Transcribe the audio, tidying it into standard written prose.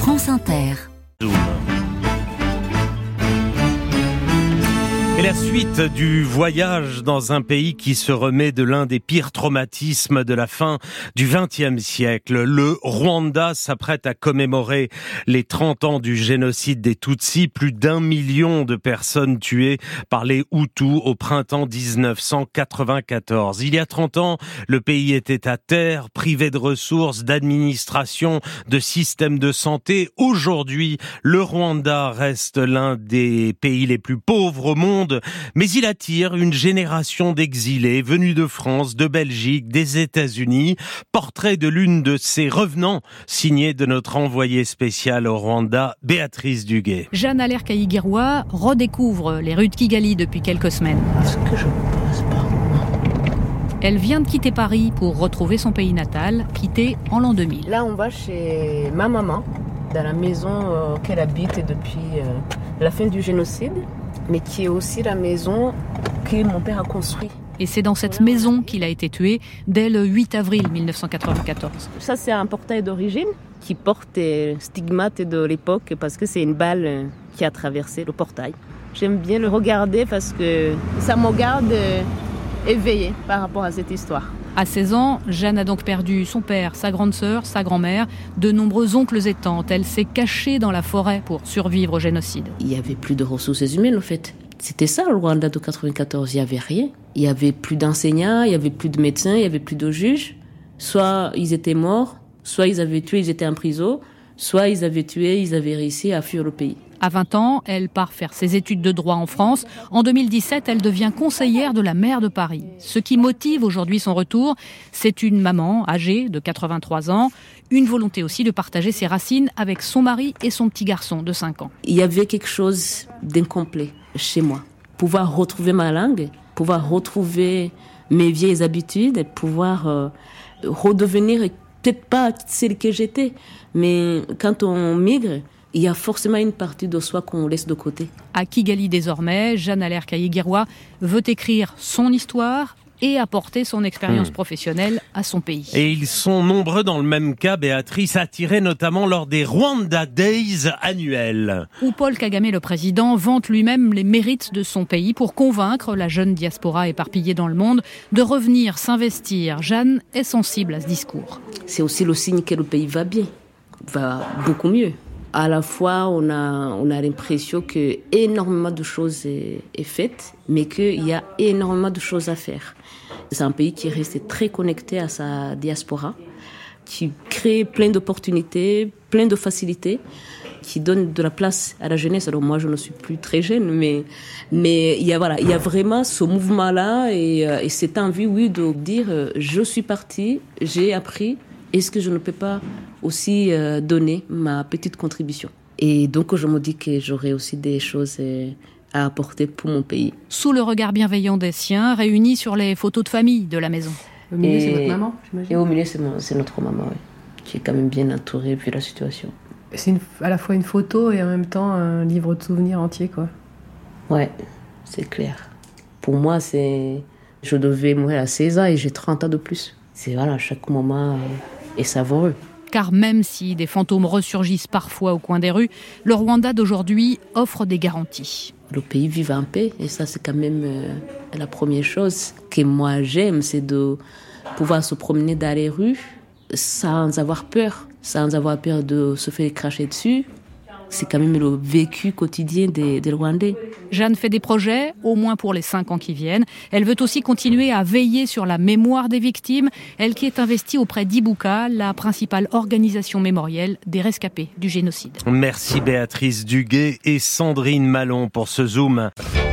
France Inter. Et la suite du voyage dans un pays qui se remet de l'un des pires traumatismes de la fin du XXe siècle. Le Rwanda s'apprête à commémorer les 30 ans du génocide des Tutsis. Plus d'1 million de personnes tuées par les Hutus au printemps 1994. Il y a 30 ans, le pays était à terre, privé de ressources, d'administration, de système de santé. Aujourd'hui, le Rwanda reste l'un des pays les plus pauvres au monde. Mais il attire une génération d'exilés venus de France, de Belgique, des États-Unis. Portrait de l'une de ces revenants, signé de notre envoyée spéciale au Rwanda, Béatrice Duguay. Jeanne Allerkaï-Guiroua redécouvre les rues de Kigali depuis quelques semaines. Est-ce que je passe par moi ? Elle vient de quitter Paris pour retrouver son pays natal, quitté en l'an 2000. Là, on va chez ma maman, dans la maison qu'elle habite depuis la fin du génocide, mais qui est aussi la maison que mon père a construite. Et c'est dans cette maison qu'il a été tué dès le 8 avril 1994. Ça, c'est un portail d'origine qui porte stigmate de l'époque parce que c'est une balle qui a traversé le portail. J'aime bien le regarder parce que ça me garde éveillée par rapport à cette histoire. À 16 ans, Jeanne a donc perdu son père, sa grande sœur, sa grand-mère, de nombreux oncles et tantes. Elle s'est cachée dans la forêt pour survivre au génocide. Il n'y avait plus de ressources humaines, en fait. C'était ça, le Rwanda de 1994. Il n'y avait rien. Il n'y avait plus d'enseignants, il n'y avait plus de médecins, il n'y avait plus de juges. Soit ils étaient morts, soit ils avaient tué, ils étaient en prison, soit ils avaient tué, ils avaient réussi à fuir le pays. À 20 ans, elle part faire ses études de droit en France. En 2017, elle devient conseillère de la maire de Paris. Ce qui motive aujourd'hui son retour, c'est une maman âgée de 83 ans, une volonté aussi de partager ses racines avec son mari et son petit garçon de 5 ans. Il y avait quelque chose d'incomplet chez moi. Pouvoir retrouver ma langue, pouvoir retrouver mes vieilles habitudes, pouvoir redevenir, peut-être pas celle que j'étais, mais quand on migre, il y a forcément une partie de soi qu'on laisse de côté. À Kigali désormais, Jeanne Allerkaï-Guiroua veut écrire son histoire et apporter son expérience professionnelle à son pays. Et ils sont nombreux dans le même cas, Béatrice, attirés notamment lors des Rwanda Days annuels. Où Paul Kagame, le président, vante lui-même les mérites de son pays pour convaincre la jeune diaspora éparpillée dans le monde de revenir s'investir. Jeanne est sensible à ce discours. C'est aussi le signe que le pays va bien, va beaucoup mieux. À la fois, on a l'impression que énormément de choses est faites, mais qu'il y a énormément de choses à faire. C'est un pays qui reste très connecté à sa diaspora, qui crée plein d'opportunités, plein de facilités, qui donne de la place à la jeunesse. Alors moi, je ne suis plus très jeune, mais il y a vraiment ce mouvement-là et cette envie, oui, de dire je suis partie, j'ai appris. Est-ce que je ne peux pas aussi donner ma petite contribution ? Et donc, je me dis que j'aurai aussi des choses à apporter pour mon pays. Sous le regard bienveillant des siens, réunis sur les photos de famille de la maison. Au milieu, c'est notre maman, j'imagine. Et au milieu, c'est notre maman, oui, qui est quand même bien entourée vu la situation. C'est à la fois une photo et en même temps un livre de souvenirs entier, quoi. Ouais, c'est clair. Pour moi, je devais mourir à 16 ans et j'ai 30 ans de plus. Chaque moment est savoureux. Car même si des fantômes ressurgissent parfois au coin des rues, le Rwanda d'aujourd'hui offre des garanties. Le pays vit en paix et ça c'est quand même la première chose que moi j'aime, c'est de pouvoir se promener dans les rues sans avoir peur de se faire cracher dessus. C'est quand même le vécu quotidien des Rwandais. Jeanne fait des projets, au moins pour les 5 ans qui viennent. Elle veut aussi continuer à veiller sur la mémoire des victimes. Elle qui est investie auprès d'Ibuka, la principale organisation mémorielle des rescapés du génocide. Merci Béatrice Duguay et Sandrine Malon pour ce Zoom.